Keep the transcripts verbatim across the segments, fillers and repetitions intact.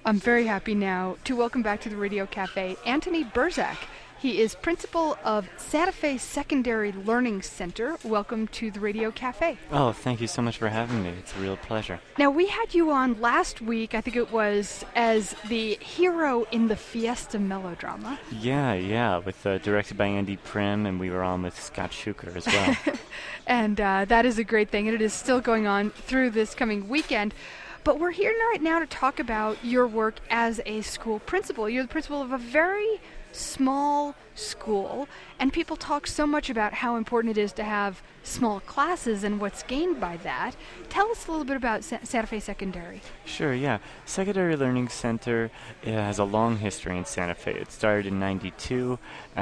I'm very happy now to welcome back to the Radio Cafe Anthony Burzak. He is principal of Santa Fe Secondary Learning Center. Welcome to the Radio Cafe. Oh, thank you so much for having me. It's a real pleasure. Now, we had you on last week, I think it was, as the hero in the Fiesta melodrama. Yeah, yeah, with uh, directed by Andy Prim, and we were on with Scott Schuker as well. And uh, that is a great thing, and it is still going on through this coming weekend. But we're here right now to talk about your work as a school principal. You're the principal of a very small school, and people talk so much about how important it is to have small classes and what's gained by that. Tell us a little bit about Sa- Santa Fe Secondary. Sure, yeah. Secondary Learning Center uh, has a long history in Santa Fe. It started in ninety-two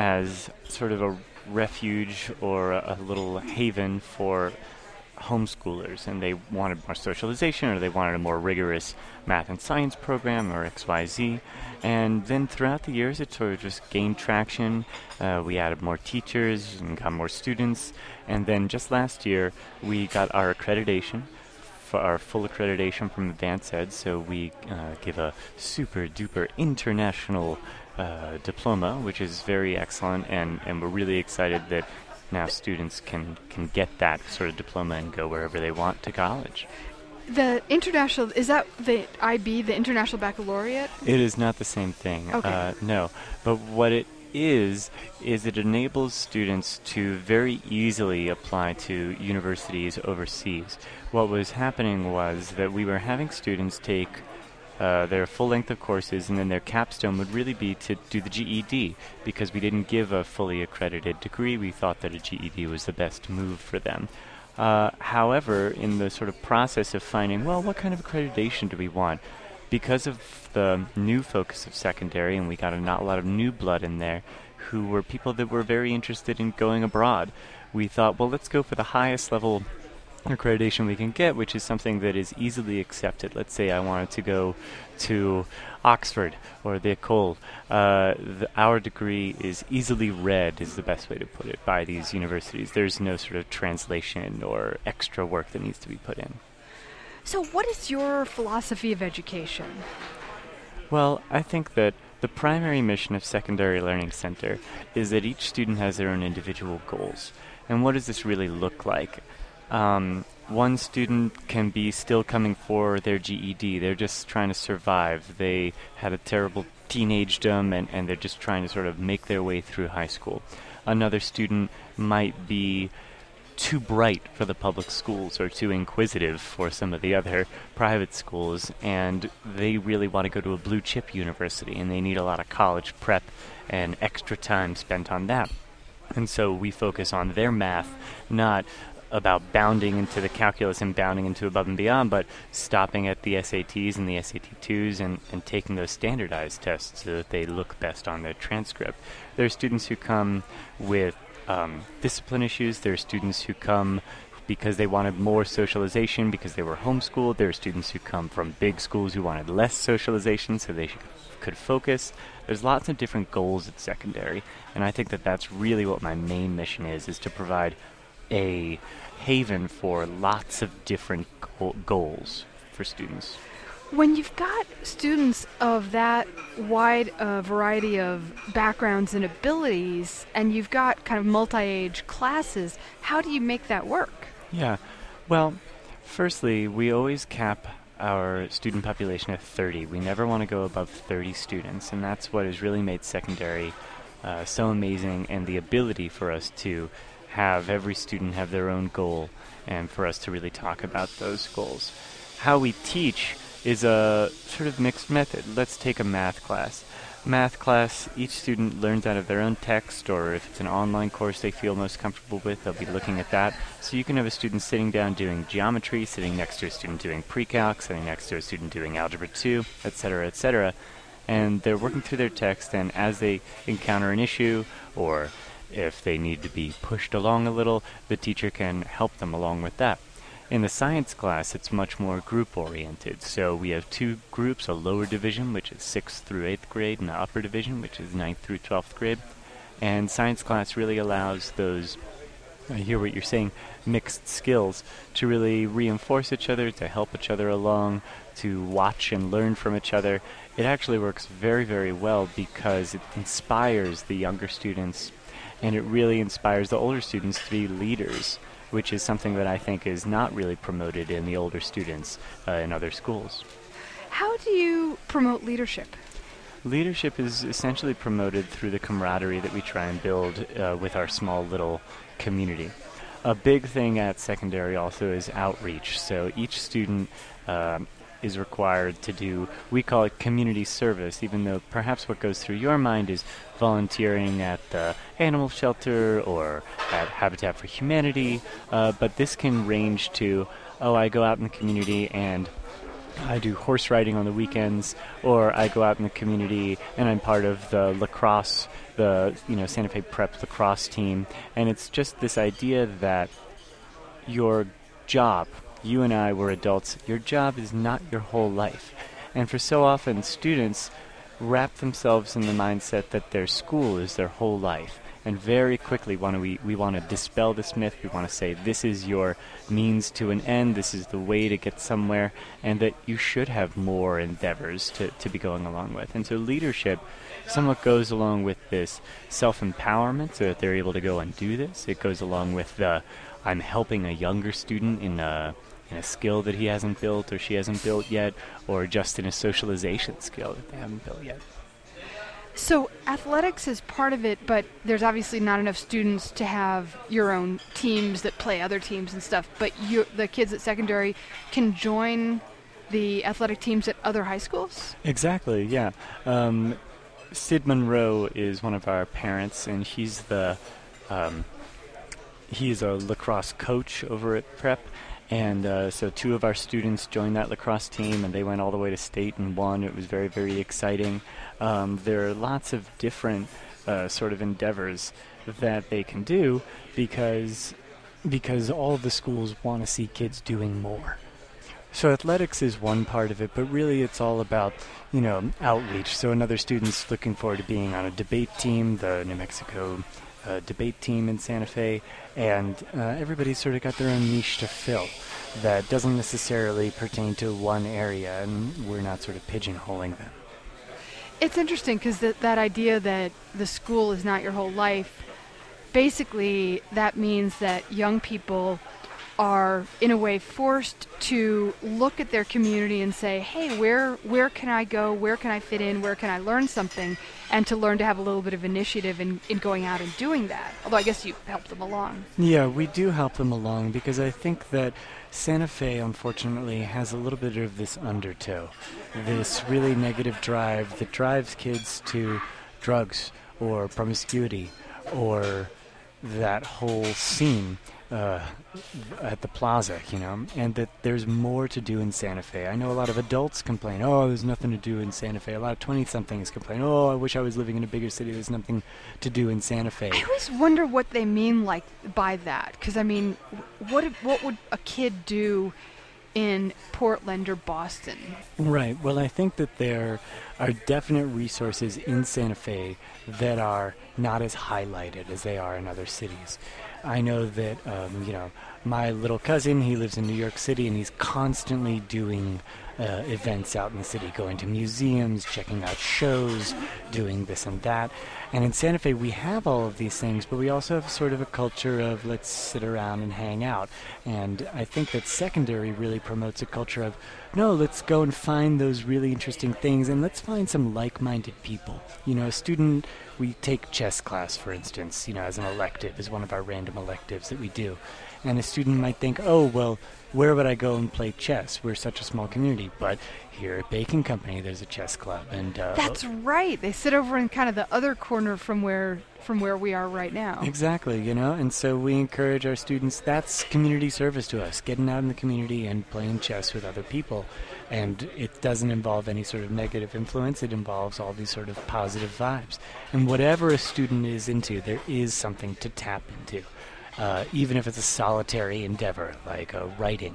as sort of a refuge or a, a little haven for homeschoolers, and they wanted more socialization, or they wanted a more rigorous math and science program, or X Y Z. And then throughout the years, it sort of just gained traction. Uh, we added more teachers and got more students. And then just last year, we got our accreditation, for our full accreditation from Advanced Ed. So we uh, give a super duper international uh, diploma, which is very excellent. And, and we're really excited that now students can, can get that sort of diploma and go wherever they want to college. The international, is that the I B, the International Baccalaureate? It is not the same thing. Okay. Uh, no. But what it is, is it enables students to very easily apply to universities overseas. What was happening was that we were having students take Uh, their full length of courses, and then their capstone would really be to do the G E D, because we didn't give a fully accredited degree. We thought that a G E D was the best move for them. Uh, however, in the sort of process of finding, well, what kind of accreditation do we want? Because of the new focus of secondary, and we got a, not a lot of new blood in there, who were people that were very interested in going abroad, we thought, well, let's go for the highest level accreditation we can get, which is something that is easily accepted. Let's say I wanted to go to Oxford or the École. Uh, the, our degree is easily read, is the best way to put it, by these universities. There's no sort of translation or extra work that needs to be put in. So what is your philosophy of education? Well, I think that the primary mission of Secondary Learning Center is that each student has their own individual goals. And what does this really look like? Um, one student can be still coming for their G E D. They're just trying to survive. They had a terrible teenagedom, and, and they're just trying to sort of make their way through high school. Another student might be too bright for the public schools, or too inquisitive for some of the other private schools, and they really want to go to a blue chip university, and they need a lot of college prep and extra time spent on that. And so we focus on their math, not about bounding into the calculus and bounding into above and beyond, but stopping at the S A Ts and the S A T twos and, and taking those standardized tests so that they look best on their transcript. There are students who come with um, discipline issues. There are students who come because they wanted more socialization because they were homeschooled. There are students who come from big schools who wanted less socialization so they should, could focus. There's lots of different goals at secondary, and I think that that's really what my main mission is, is to provide a haven for lots of different go- goals for students. When you've got students of that wide uh, variety of backgrounds and abilities, and you've got kind of multi-age classes, how do you make that work? Yeah, well, firstly, we always cap our student population at thirty. We never want to go above thirty students, and that's what has really made secondary uh, so amazing, and the ability for us to have every student have their own goal, and for us to really talk about those goals. How we teach is a sort of mixed method. Let's take a math class. Math class, each student learns out of their own text, or if it's an online course they feel most comfortable with, they'll be looking at that. So you can have a student sitting down doing geometry, sitting next to a student doing pre-calc, sitting next to a student doing algebra two, et cetera, et cetera. And they're working through their text, and as they encounter an issue, or if they need to be pushed along a little, the teacher can help them along with that. In the science class, it's much more group-oriented. So we have two groups, a lower division, which is sixth through eighth grade, and an upper division, which is ninth through twelfth grade. And science class really allows those I hear what you're saying, mixed skills to really reinforce each other, to help each other along, to watch and learn from each other. It actually works very, very well because it inspires the younger students, and it really inspires the older students to be leaders, which is something that I think is not really promoted in the older students uh, in other schools. How do you promote leadership? Leadership is essentially promoted through the camaraderie that we try and build uh, with our small little community. A big thing at secondary also is outreach. So each student uh, is required to do, we call it community service, even though perhaps what goes through your mind is volunteering at the animal shelter or at Habitat for Humanity. Uh, but this can range to, oh, I go out in the community and I do horse riding on the weekends, or I go out in the community and I'm part of the lacrosse, the you know Santa Fe Prep lacrosse team, and it's just this idea that your job, you and I were adults, your job is not your whole life. And for so often students wrap themselves in the mindset that their school is their whole life. And very quickly want to, we, we want to dispel this myth. We want to say this is your means to an end, this is the way to get somewhere, and that you should have more endeavors to, to be going along with. And so leadership somewhat goes along with this self-empowerment so that they're able to go and do this. It goes along with the I'm helping a younger student in a, in a skill that he hasn't built or she hasn't built yet, or just in a socialization skill that they haven't built yet. So athletics is part of it, but there's obviously not enough students to have your own teams that play other teams and stuff. But you, the kids at secondary can join the athletic teams at other high schools? Exactly, yeah. Um, Sid Monroe is one of our parents, and he's the um, he's a lacrosse coach over at Prep. And uh, so two of our students joined that lacrosse team, and they went all the way to state and won. It was very, very exciting. Um, there are lots of different uh, sort of endeavors that they can do because because all of the schools want to see kids doing more. So athletics is one part of it, but really it's all about, you know, outreach. So another student's looking forward to being on a debate team, the New Mexico uh, debate team in Santa Fe, and uh, everybody's sort of got their own niche to fill that doesn't necessarily pertain to one area, and we're not sort of pigeonholing them. It's interesting because th- that idea that the school is not your whole life, basically that means that young people are in a way forced to look at their community and say, hey, where where can I go, where can I fit in, where can I learn something, and to learn to have a little bit of initiative in, in going out and doing that. Although I guess you help them along. Yeah, we do help them along because I think that Santa Fe, unfortunately, has a little bit of this undertow, this really negative drive that drives kids to drugs or promiscuity or that whole scene uh, at the plaza, you know, and that there's more to do in Santa Fe. I know a lot of adults complain, oh, there's nothing to do in Santa Fe. A lot of twenty-somethings complain, oh, I wish I was living in a bigger city. There's nothing to do in Santa Fe. I always wonder what they mean like by that, because, I mean, what what would a kid do in Portland or Boston? Right. Well, I think that there are definite resources in Santa Fe that are not as highlighted as they are in other cities. I know that, um, you know, my little cousin, he lives in New York City, and he's constantly doing uh, events out in the city, going to museums, checking out shows, doing this and that. And in Santa Fe, we have all of these things, but we also have sort of a culture of let's sit around and hang out. And I think that secondary really promotes a culture of, no, let's go and find those really interesting things, and let's find some like-minded people. You know, a student, we take chess class, for instance, you know, as an elective, as one of our random electives that we do. And a student might think, oh, well, where would I go and play chess? We're such a small community. But here at Bacon Company, there's a chess club. And uh, That's right. They sit over in kind of the other corner from where from where we are right now. Exactly, you know, and so we encourage our students, that's community service to us, getting out in the community and playing chess with other people. And it doesn't involve any sort of negative influence. It involves all these sort of positive vibes. And whatever a student is into, there is something to tap into. Uh, even if it's a solitary endeavor, like uh, writing.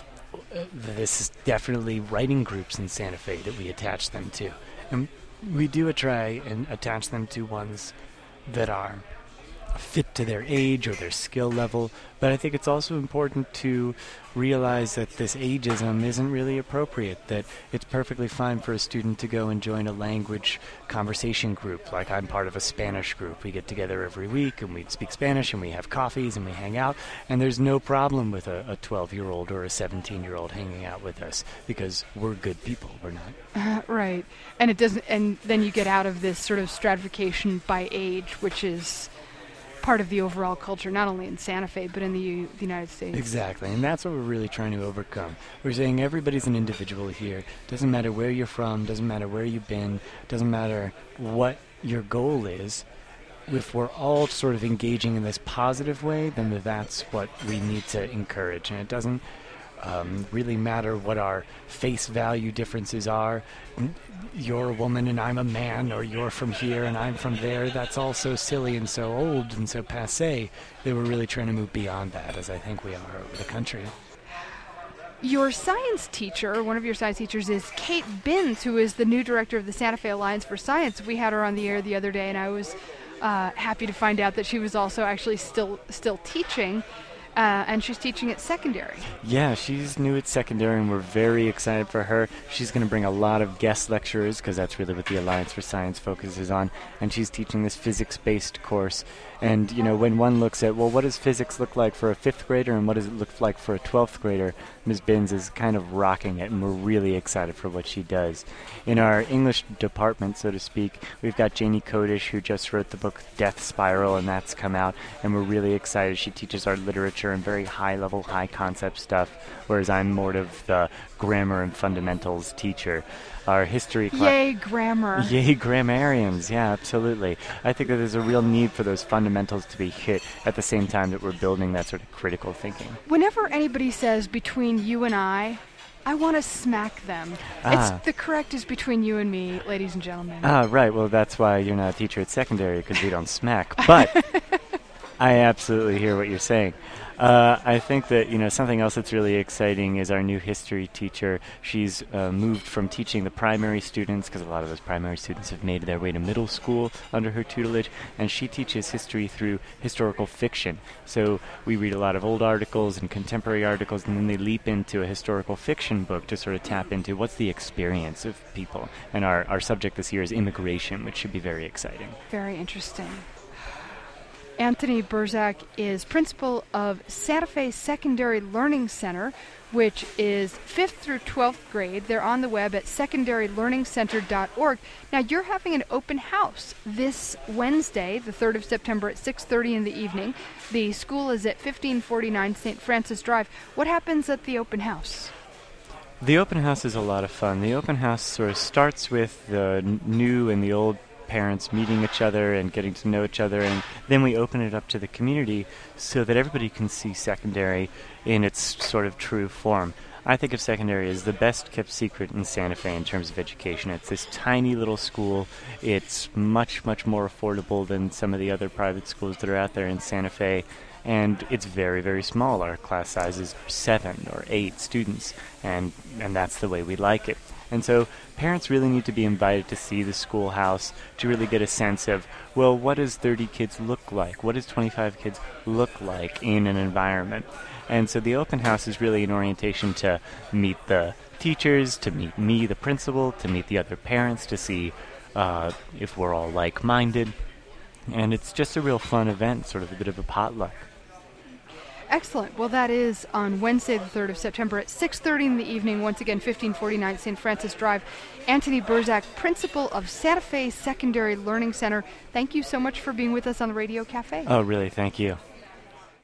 Uh, this is definitely writing groups in Santa Fe that we attach them to. And we do a try and attach them to ones that are fit to their age or their skill level. But I think it's also important to realize that this ageism isn't really appropriate, that it's perfectly fine for a student to go and join a language conversation group. Like I'm part of a Spanish group. We get together every week and we speak Spanish and we have coffees and we hang out, and there's no problem with a, a twelve-year-old or a seventeen-year-old hanging out with us because we're good people. We're not. Uh, right. And it doesn't, and then you get out of this sort of stratification by age, which is part of the overall culture, not only in Santa Fe, but in the, U- the United States. Exactly, and that's what we're really trying to overcome. We're saying everybody's an individual here. Doesn't matter where you're from, doesn't matter where you've been, doesn't matter what your goal is. If we're all sort of engaging in this positive way, then that's what we need to encourage. And it doesn't um, really matter what our face value differences are. You're a woman and I'm a man, or you're from here and I'm from there. That's all so silly and so old and so passé that we're really trying to move beyond that, as I think we are over the country. Your science teacher, one of your science teachers, is Kate Binns, who is the new director of the Santa Fe Alliance for Science. We had her on the air the other day, and I was uh, happy to find out that she was also actually still still teaching. Uh, and she's teaching at secondary. Yeah, she's new at secondary, and we're very excited for her. She's going to bring a lot of guest lecturers, because that's really what the Alliance for Science focuses on, and she's teaching this physics-based course. And, you know, when one looks at, well, what does physics look like for a fifth grader, and what does it look like for a twelfth grader, Miz Binns is kind of rocking it, and we're really excited for what she does. In our English department, so to speak, we've got Janie Kodish, who just wrote the book Death Spiral, and that's come out, and we're really excited. She teaches our literature and very high-level, high-concept stuff, whereas I'm more of the grammar and fundamentals teacher. Our history class... Yay, grammar. Yay, grammarians. Yeah, absolutely. I think that there's a real need for those fundamentals to be hit at the same time that we're building that sort of critical thinking. Whenever anybody says between you and I, I want to smack them. Ah. It's the correct is between you and me, ladies and gentlemen. Ah, right. Well, that's why you're not a teacher at secondary, because we don't smack. But I absolutely hear what you're saying. Uh, I think that, you know, something else that's really exciting is our new history teacher. She's uh, moved from teaching the primary students, because a lot of those primary students have made their way to middle school under her tutelage, and she teaches history through historical fiction. So we read a lot of old articles and contemporary articles, and then they leap into a historical fiction book to sort of tap into what's the experience of people. And our, our subject this year is immigration, which should be very exciting. Very interesting. Anthony Burzak is principal of Santa Fe Secondary Learning Center, which is fifth through twelfth grade. They're on the web at secondary learning center dot org. Now, you're having an open house this Wednesday, the third of September at six thirty in the evening. The school is at fifteen forty-nine Saint Francis Drive. What happens at the open house? The open house is a lot of fun. The open house sort of starts with the n- new and the old parents meeting each other and getting to know each other, and then we open it up to the community so that everybody can see secondary in its sort of true form. I think of secondary as the best kept secret in Santa Fe in terms of education. It's this tiny little school. It's much, much more affordable than some of the other private schools that are out there in Santa Fe, and it's very, very small. Our class sizes are seven or eight students, and, and that's the way we like it. And so parents really need to be invited to see the schoolhouse to really get a sense of, well, what does thirty kids look like? What does twenty-five kids look like in an environment? And so the open house is really an orientation to meet the teachers, to meet me, the principal, to meet the other parents, to see uh, if we're all like-minded. And it's just a real fun event, sort of a bit of a potluck. Excellent. Well, that is on Wednesday, the third of September at six thirty in the evening. Once again, fifteen forty-nine Saint Francis Drive. Anthony Burzak, principal of Santa Fe Secondary Learning Center. Thank you so much for being with us on the Radio Cafe. Oh, really? Thank you.